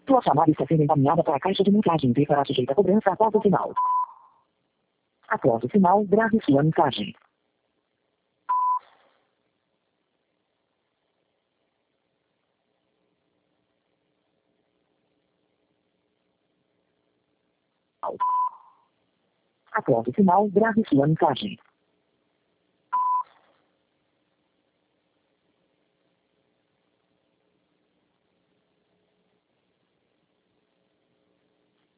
Sua chamada está sendo encaminhada para a caixa de mensagem e será sujeita a cobrança após o sinal. Após o sinal, grave sua mensagem. Após o sinal, grave sua mensagem.